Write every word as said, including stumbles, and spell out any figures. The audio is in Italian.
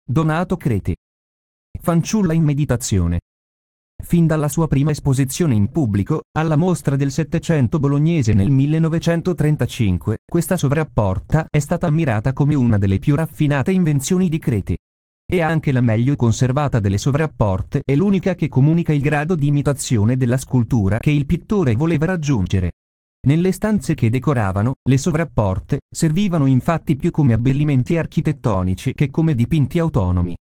Donato Crete. Fanciulla in meditazione. Fin dalla sua prima esposizione in pubblico, alla Mostra del Settecento bolognese nel millenovecentotrentacinque, questa sovrapporta è stata ammirata come una delle più raffinate invenzioni di Crete. È anche la meglio conservata delle sovrapporte e l'unica che comunica il grado di imitazione della scultura che il pittore voleva raggiungere. Nelle stanze che decoravano, le sovrapporte servivano infatti più come abbellimenti architettonici che come dipinti autonomi.